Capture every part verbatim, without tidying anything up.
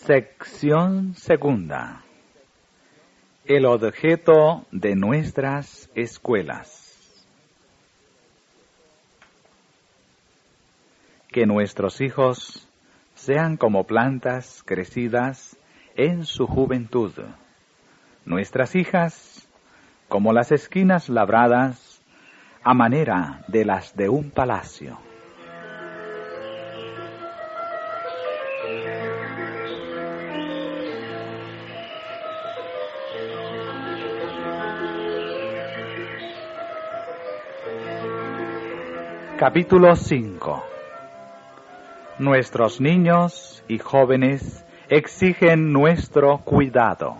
Sección segunda. El objeto de nuestras escuelas. Que nuestros hijos sean como plantas crecidas en su juventud, nuestras hijas como las esquinas labradas a manera de las de un palacio. Capítulo cinco. Nuestros niños y jóvenes exigen nuestro cuidado.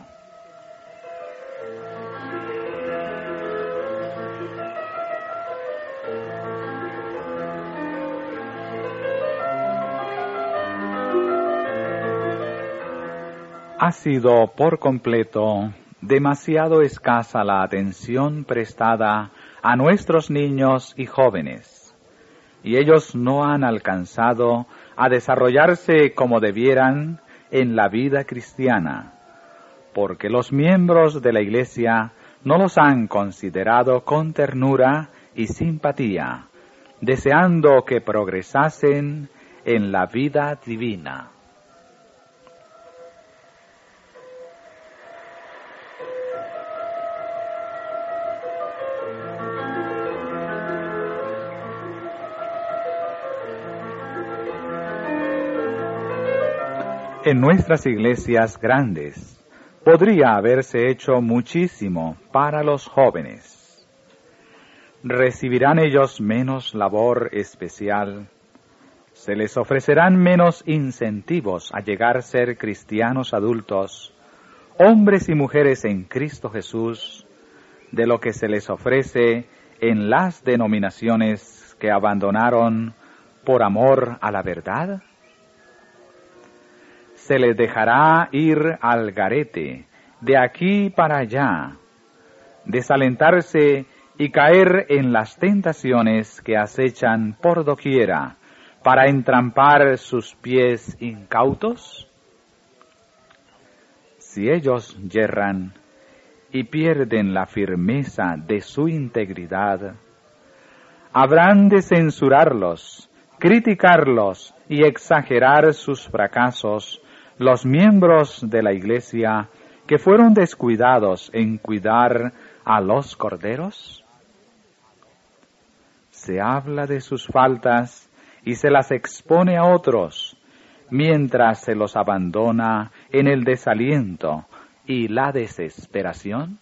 Ha sido por completo demasiado escasa la atención prestada a nuestros niños y jóvenes, y ellos no han alcanzado a desarrollarse como debieran en la vida cristiana, porque los miembros de la Iglesia no los han considerado con ternura y simpatía, deseando que progresasen en la vida divina. En nuestras iglesias grandes podría haberse hecho muchísimo para los jóvenes. Recibirán ellos menos labor especial, se les ofrecerán menos incentivos a llegar a ser cristianos adultos, hombres y mujeres en Cristo Jesús, de lo que se les ofrece en las denominaciones que abandonaron por amor a la verdad. Se les dejará ir al garete, de aquí para allá, desalentarse y caer en las tentaciones que acechan por doquiera para entrampar sus pies incautos. Si ellos yerran y pierden la firmeza de su integridad, habrán de censurarlos, criticarlos y exagerar sus fracasos los miembros de la Iglesia que fueron descuidados en cuidar a los corderos. Se habla de sus faltas y se las expone a otros, mientras se los abandona en el desaliento y la desesperación.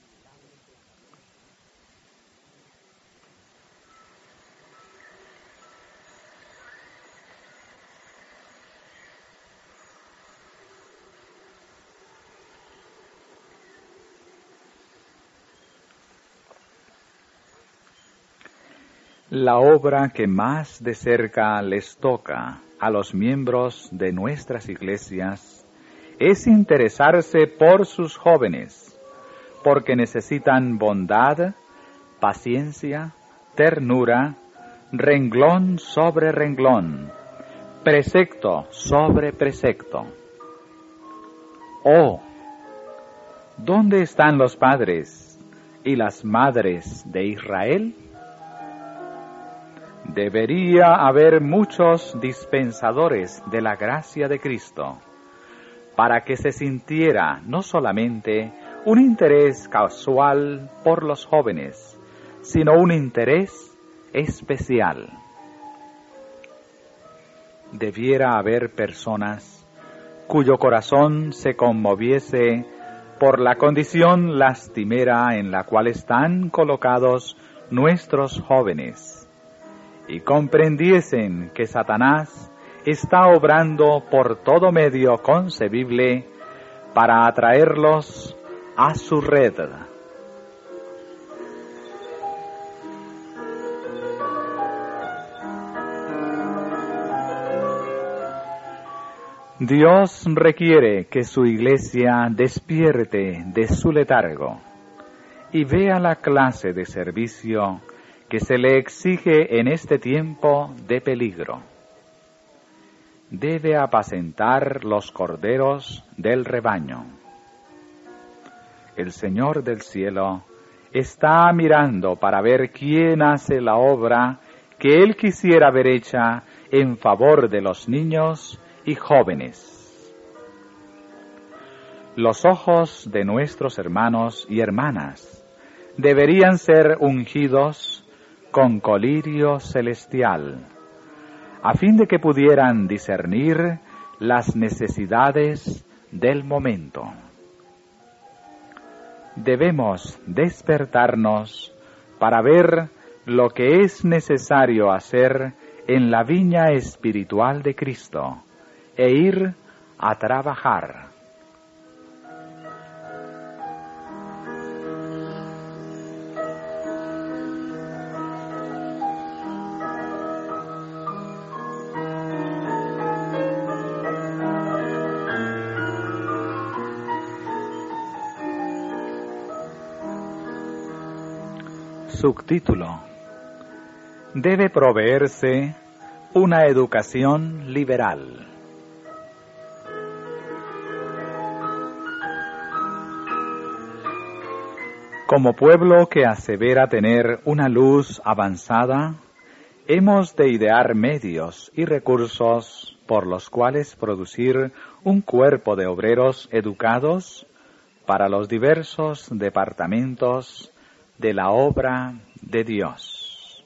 La obra que más de cerca les toca a los miembros de nuestras iglesias es interesarse por sus jóvenes, porque necesitan bondad, paciencia, ternura, renglón sobre renglón, precepto sobre precepto. Oh, ¿dónde están los padres y las madres de Israel? Debería haber muchos dispensadores de la gracia de Cristo, para que se sintiera no solamente un interés casual por los jóvenes, sino un interés especial. Debiera haber personas cuyo corazón se conmoviese por la condición lastimera en la cual están colocados nuestros jóvenes, y comprendiesen que Satanás está obrando por todo medio concebible para atraerlos a su red. Dios requiere que su iglesia despierte de su letargo y vea la clase de servicio que se le exige en este tiempo de peligro. debe apacentar los corderos del rebaño. El Señor del cielo está mirando para ver quién hace la obra que Él quisiera ver hecha en favor de los niños y jóvenes. Los ojos de nuestros hermanos y hermanas deberían ser ungidos con colirio celestial, a fin de que pudieran discernir las necesidades del momento. Debemos despertarnos para ver lo que es necesario hacer en la viña espiritual de Cristo e ir a trabajar. Subtítulo: debe proveerse una educación liberal. Como pueblo que asevera tener una luz avanzada, hemos de idear medios y recursos por los cuales producir un cuerpo de obreros educados para los diversos departamentos de la obra de Dios.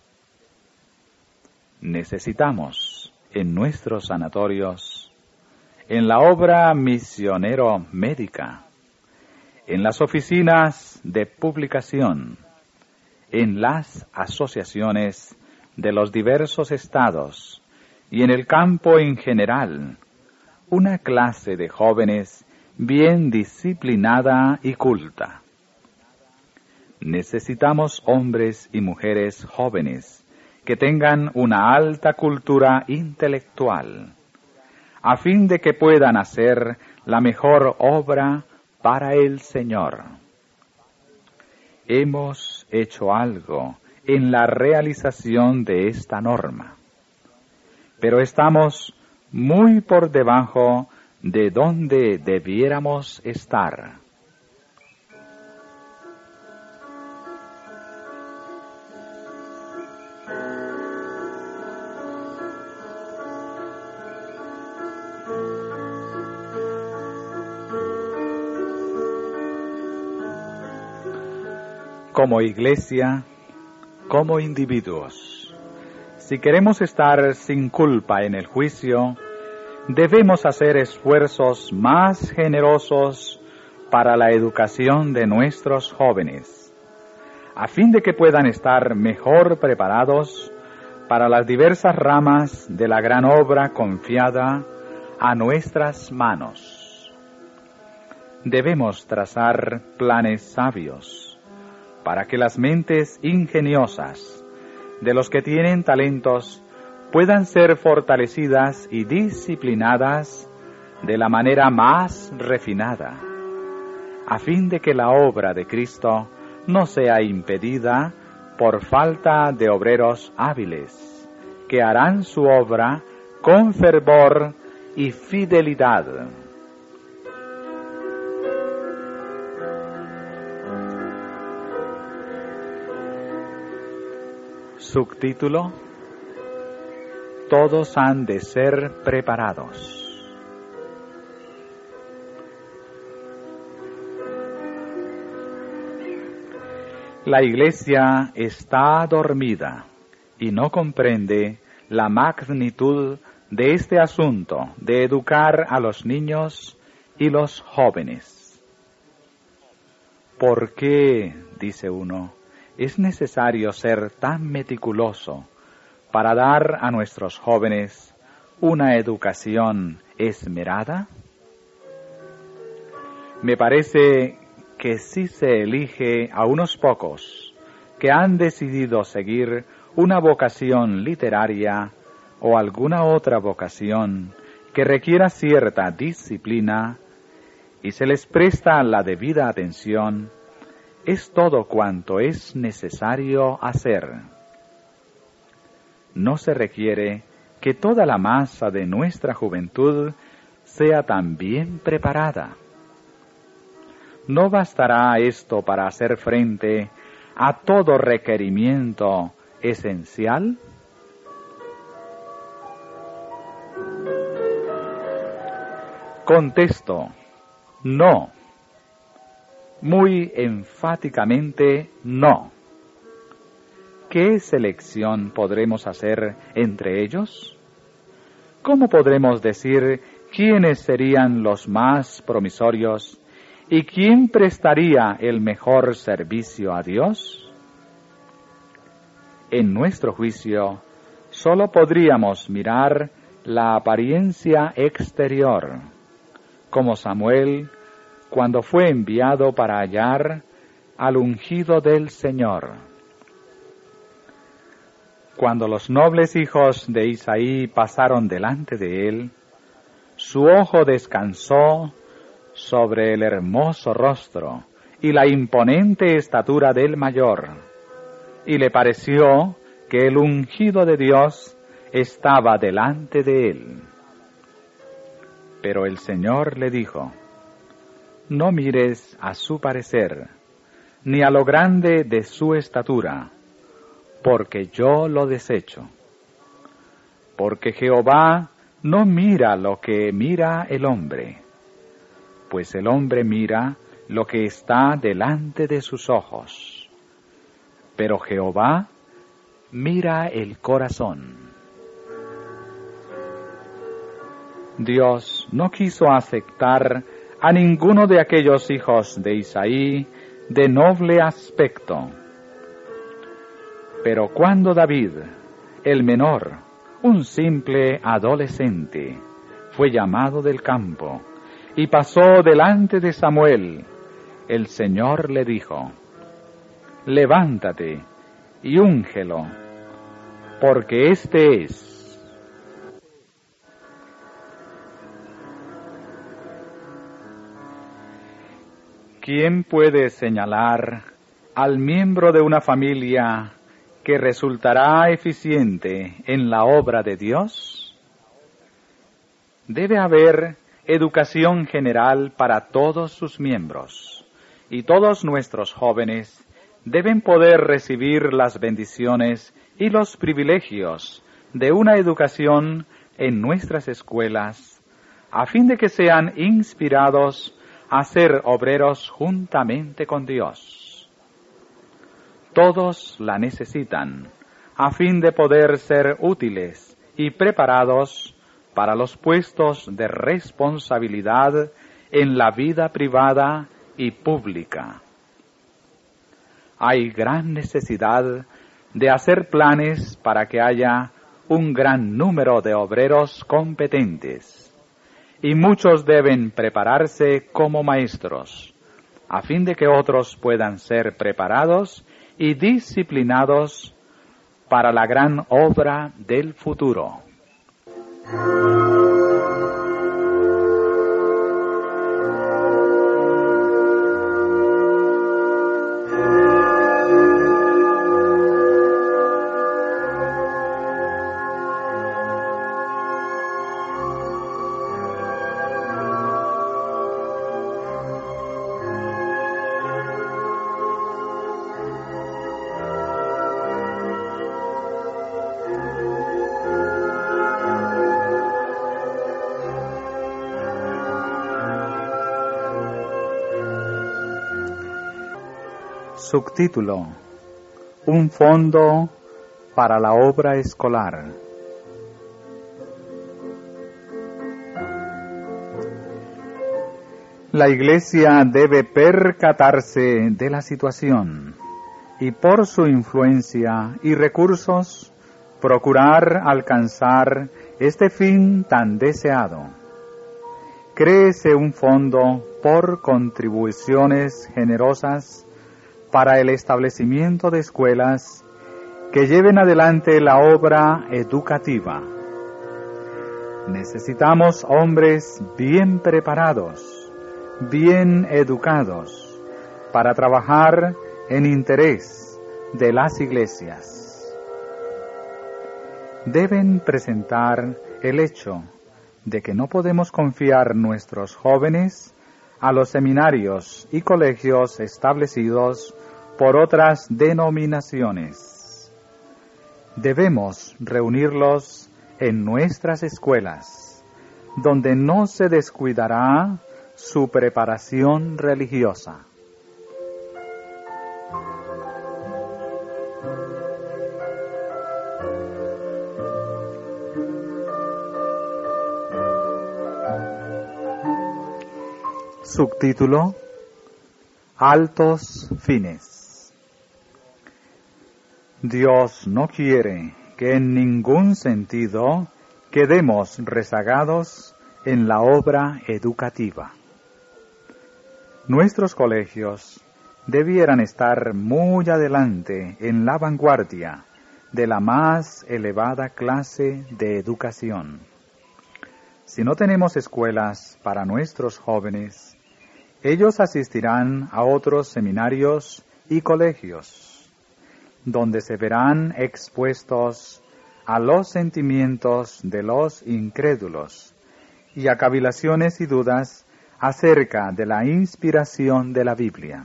Necesitamos en nuestros sanatorios, en la obra misionero-médica, en las oficinas de publicación, en las asociaciones de los diversos estados y en el campo en general, una clase de jóvenes bien disciplinada y culta. Necesitamos hombres y mujeres jóvenes que tengan una alta cultura intelectual, a fin de que puedan hacer la mejor obra para el Señor. Hemos hecho algo en la realización de esta norma, pero estamos muy por debajo de donde debiéramos estar. Como iglesia, como individuos, si queremos estar sin culpa en el juicio, debemos hacer esfuerzos más generosos para la educación de nuestros jóvenes, a fin de que puedan estar mejor preparados para las diversas ramas de la gran obra confiada a nuestras manos. Debemos trazar planes sabios para que las mentes ingeniosas de los que tienen talentos puedan ser fortalecidas y disciplinadas de la manera más refinada, a fin de que la obra de Cristo no sea impedida por falta de obreros hábiles, que harán su obra con fervor y fidelidad. Subtítulo: todos han de ser preparados. La Iglesia está dormida y no comprende la magnitud de este asunto de educar a los niños y los jóvenes. ¿Por qué, dice uno, es necesario ser tan meticuloso para dar a nuestros jóvenes una educación esmerada? Me parece que si se elige a unos pocos que han decidido seguir una vocación literaria o alguna otra vocación que requiera cierta disciplina y se les presta la debida atención, es todo cuanto es necesario hacer. No se requiere que toda la masa de nuestra juventud sea también preparada. ¿No bastará esto para hacer frente a todo requerimiento esencial? Contesto, no. Muy enfáticamente, no. ¿Qué selección podremos hacer entre ellos? ¿Cómo podremos decir quiénes serían los más promisorios y quién prestaría el mejor servicio a Dios? En nuestro juicio, solo podríamos mirar la apariencia exterior, como Samuel cuando fue enviado para hallar al ungido del Señor. Cuando los nobles hijos de Isaí pasaron delante de él, su ojo descansó sobre el hermoso rostro y la imponente estatura del mayor, y le pareció que el ungido de Dios estaba delante de él. Pero el Señor le dijo, no mires a su parecer, ni a lo grande de su estatura, porque yo lo desecho. Porque Jehová no mira lo que mira el hombre, pues el hombre mira lo que está delante de sus ojos, pero Jehová mira el corazón. Dios no quiso aceptar a ninguno de aquellos hijos de Isaí de noble aspecto. Pero cuando David, el menor, un simple adolescente, fue llamado del campo y pasó delante de Samuel, el Señor le dijo, levántate y úngelo, porque este es. ¿Quién puede señalar al miembro de una familia que resultará eficiente en la obra de Dios? Debe haber educación general para todos sus miembros, y todos nuestros jóvenes deben poder recibir las bendiciones y los privilegios de una educación en nuestras escuelas, a fin de que sean inspirados a ser obreros juntamente con Dios. Todos la necesitan, a fin de poder ser útiles y preparados para los puestos de responsabilidad en la vida privada y pública. Hay gran necesidad de hacer planes para que haya un gran número de obreros competentes, y muchos deben prepararse como maestros, a fin de que otros puedan ser preparados y disciplinados para la gran obra del futuro. Subtítulo: Un fondo para la obra escolar. La Iglesia debe percatarse de la situación y por su influencia y recursos procurar alcanzar este fin tan deseado. Créese un fondo por contribuciones generosas para el establecimiento de escuelas que lleven adelante la obra educativa. Necesitamos hombres bien preparados, bien educados, para trabajar en interés de las iglesias. deben presentar el hecho de que no podemos confiar nuestros jóvenes a los seminarios y colegios establecidos por otras denominaciones. Debemos reunirlos en nuestras escuelas, donde no se descuidará su preparación religiosa. Subtítulo: Altos fines. Dios no quiere que en ningún sentido quedemos rezagados en la obra educativa. Nuestros colegios debieran estar muy adelante en la vanguardia de la más elevada clase de educación. Si no tenemos escuelas para nuestros jóvenes, ellos asistirán a otros seminarios y colegios, donde se verán expuestos a los sentimientos de los incrédulos y a cavilaciones y dudas acerca de la inspiración de la Biblia.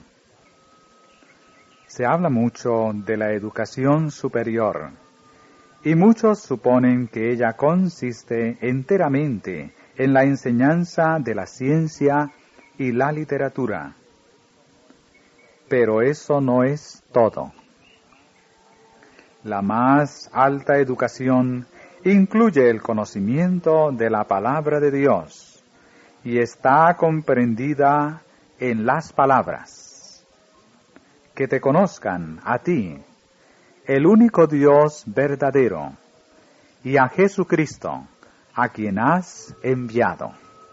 Se habla mucho de la educación superior, y muchos suponen que ella consiste enteramente en la enseñanza de la ciencia y la literatura. Pero eso no es todo. La más alta educación incluye el conocimiento de la palabra de Dios y está comprendida en las palabras. Que te conozcan a ti, el único Dios verdadero, y a Jesucristo, a quien has enviado.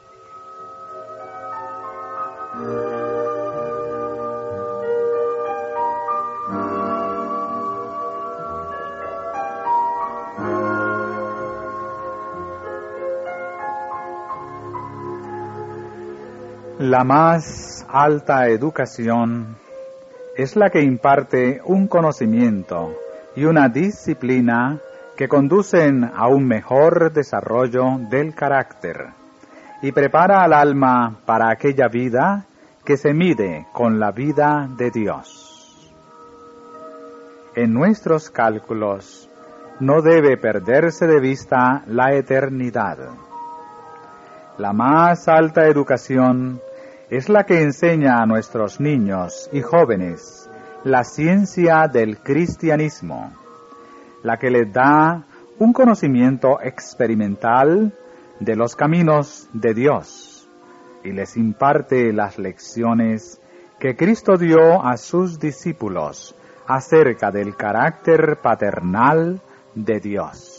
La más alta educación es la que imparte un conocimiento y una disciplina que conducen a un mejor desarrollo del carácter y prepara al alma para aquella vida que se mide con la vida de Dios. En nuestros cálculos no debe perderse de vista la eternidad. La más alta educación es la que enseña a nuestros niños y jóvenes la ciencia del cristianismo, la que les da un conocimiento experimental de los caminos de Dios y les imparte las lecciones que Cristo dio a sus discípulos acerca del carácter paternal de Dios.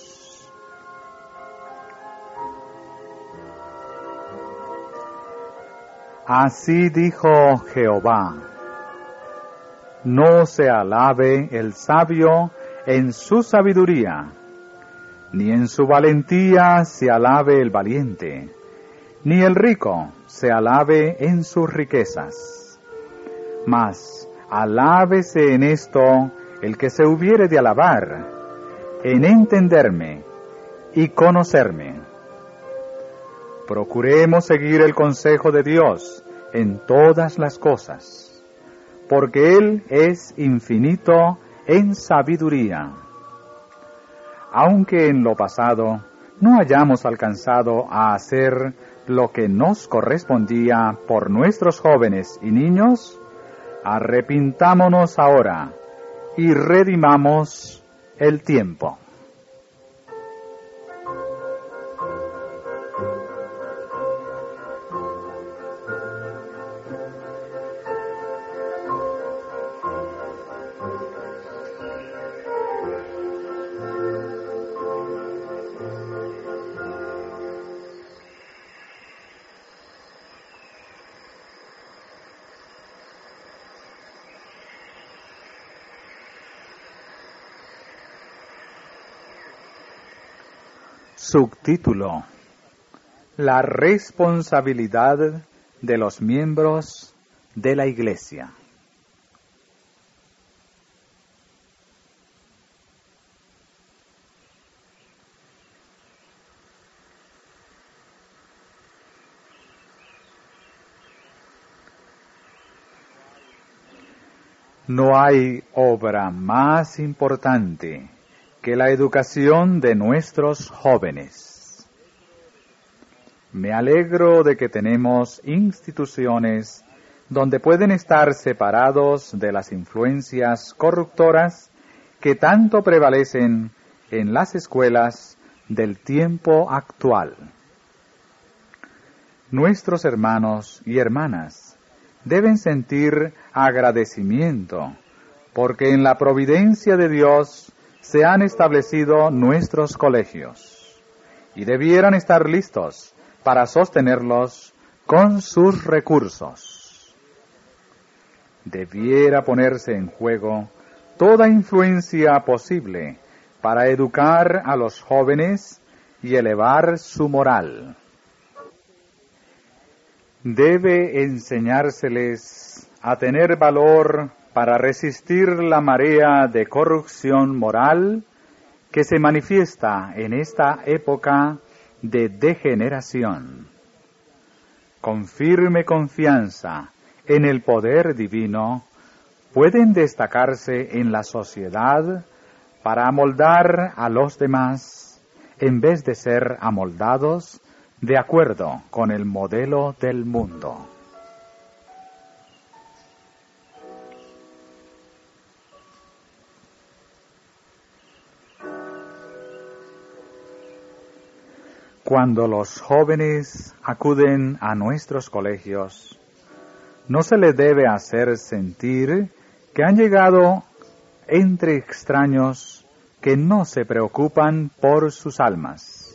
Así dijo Jehová: no se alabe el sabio en su sabiduría, ni en su valentía se alabe el valiente, ni el rico se alabe en sus riquezas. Mas alábese en esto el que se hubiere de alabar, en entenderme y conocerme. Procuremos seguir el consejo de Dios en todas las cosas, porque Él es infinito en sabiduría. Aunque en lo pasado no hayamos alcanzado a hacer lo que nos correspondía por nuestros jóvenes y niños, arrepintámonos ahora y redimamos el tiempo. Subtítulo: La responsabilidad de los miembros de la Iglesia. No hay obra más importante que la educación de nuestros jóvenes. Me alegro de que tenemos instituciones donde pueden estar separados de las influencias corruptoras que tanto prevalecen en las escuelas del tiempo actual. Nuestros hermanos y hermanas deben sentir agradecimiento porque en la providencia de Dios se han establecido nuestros colegios y debieran estar listos para sostenerlos con sus recursos. Debiera ponerse en juego toda influencia posible para educar a los jóvenes y elevar su moral. Debe enseñárseles a tener valor para resistir la marea de corrupción moral que se manifiesta en esta época de degeneración. Con firme confianza en el poder divino, pueden destacarse en la sociedad para amoldar a los demás en vez de ser amoldados de acuerdo con el modelo del mundo. Cuando los jóvenes acuden a nuestros colegios, no se les debe hacer sentir que han llegado entre extraños que no se preocupan por sus almas.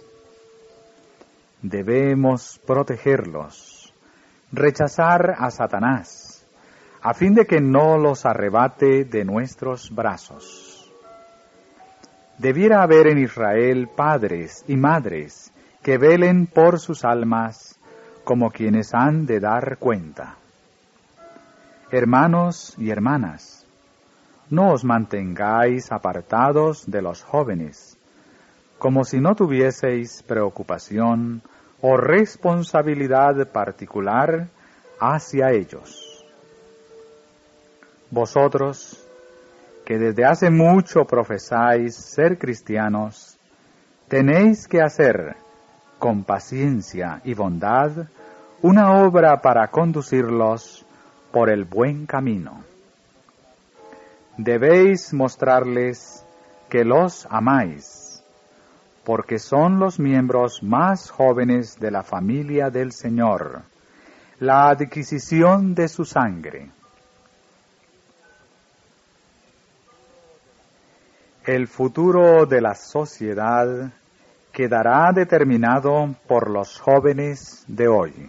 Debemos protegerlos, rechazar a Satanás, a fin de que no los arrebate de nuestros brazos. Debiera haber en Israel padres y madres que velen por sus almas como quienes han de dar cuenta. Hermanos y hermanas, no os mantengáis apartados de los jóvenes, como si no tuvieseis preocupación o responsabilidad particular hacia ellos. Vosotros, que desde hace mucho profesáis ser cristianos, tenéis que hacer, con paciencia y bondad, una obra para conducirlos por el buen camino. Debéis mostrarles que los amáis, porque son los miembros más jóvenes de la familia del Señor, la adquisición de su sangre. El futuro de la sociedad quedará determinado por los jóvenes de hoy.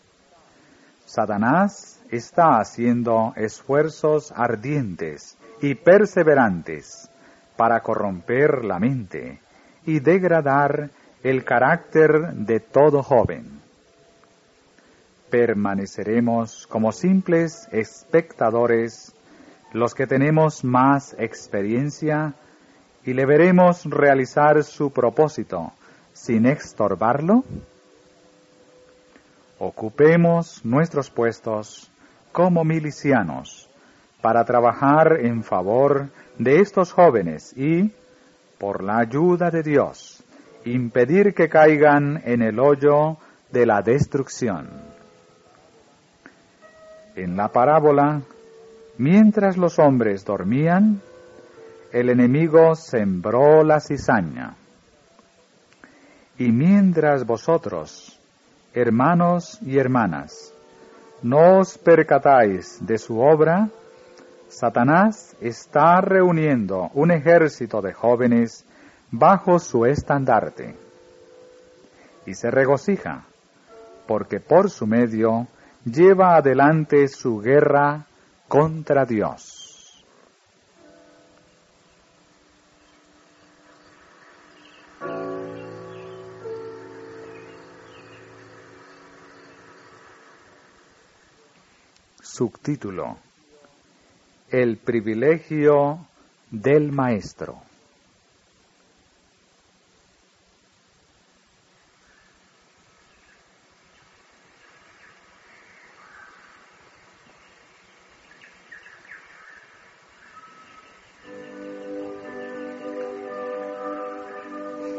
Satanás está haciendo esfuerzos ardientes y perseverantes para corromper la mente y degradar el carácter de todo joven. Permaneceremos como simples espectadores los que tenemos más experiencia y le veremos realizar su propósito sin estorbarlo. Ocupemos nuestros puestos como milicianos para trabajar en favor de estos jóvenes y, por la ayuda de Dios, impedir que caigan en el hoyo de la destrucción. En la parábola, mientras los hombres dormían, el enemigo sembró la cizaña. Y mientras vosotros, hermanos y hermanas, no os percatáis de su obra, Satanás está reuniendo un ejército de jóvenes bajo su estandarte. Y se regocija, porque por su medio lleva adelante su guerra contra Dios. Subtítulo: El privilegio del maestro.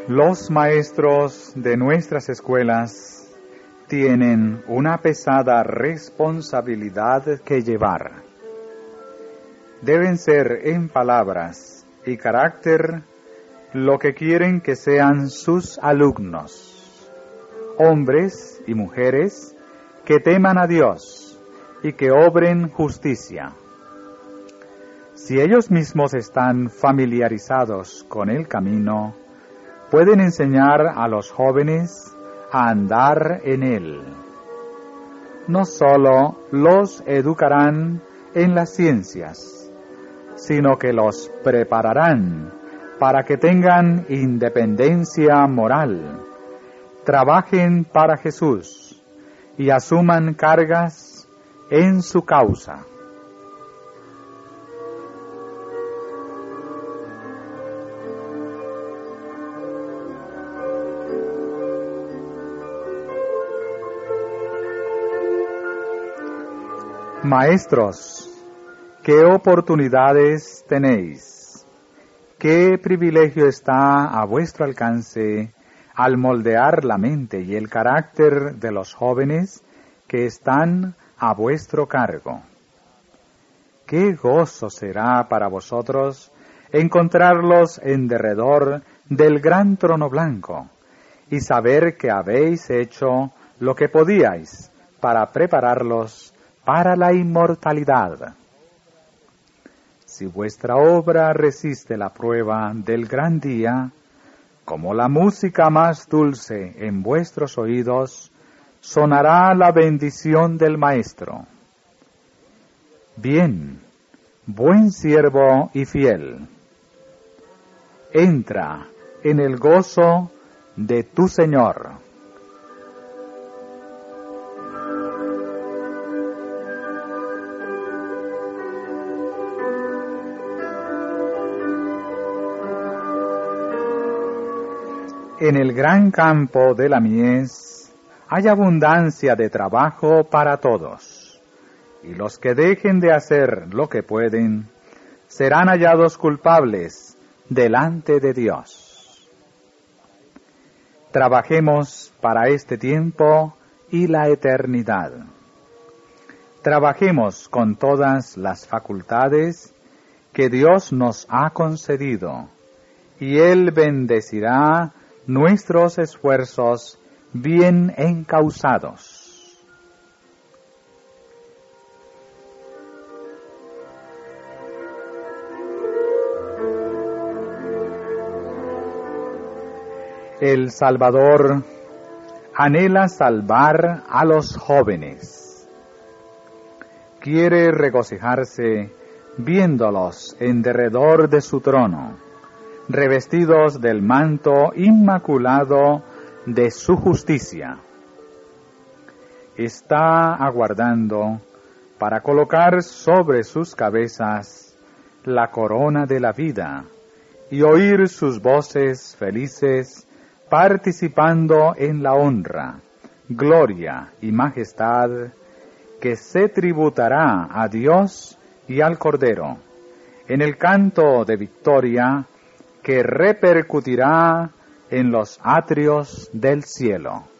Los maestros de nuestras escuelas tienen una pesada responsabilidad que llevar. Deben ser en palabras y carácter lo que quieren que sean sus alumnos, hombres y mujeres que teman a Dios y que obren justicia. Si ellos mismos están familiarizados con el camino, pueden enseñar a los jóvenes a andar en él. No solo los educarán en las ciencias, sino que los prepararán para que tengan independencia moral, trabajen para Jesús y asuman cargas en su causa. Maestros, ¿qué oportunidades tenéis? ¿Qué privilegio está a vuestro alcance al moldear la mente y el carácter de los jóvenes que están a vuestro cargo? ¿Qué gozo será para vosotros encontrarlos en derredor del gran trono blanco y saber que habéis hecho lo que podíais para prepararlos para la inmortalidad? Si vuestra obra resiste la prueba del gran día, como la música más dulce en vuestros oídos, sonará la bendición del Maestro. Bien, buen siervo y fiel, entra en el gozo de tu Señor. En el gran campo de la mies hay abundancia de trabajo para todos, y los que dejen de hacer lo que pueden serán hallados culpables delante de Dios. Trabajemos para este tiempo y la eternidad. Trabajemos con todas las facultades que Dios nos ha concedido, y Él bendecirá nuestros esfuerzos bien encausados. El Salvador anhela salvar a los jóvenes. Quiere regocijarse viéndolos en derredor de su trono, revestidos del manto inmaculado de su justicia. Está aguardando para colocar sobre sus cabezas la corona de la vida y oír sus voces felices participando en la honra, gloria y majestad que se tributará a Dios y al Cordero, en el canto de victoria que repercutirá en los atrios del cielo.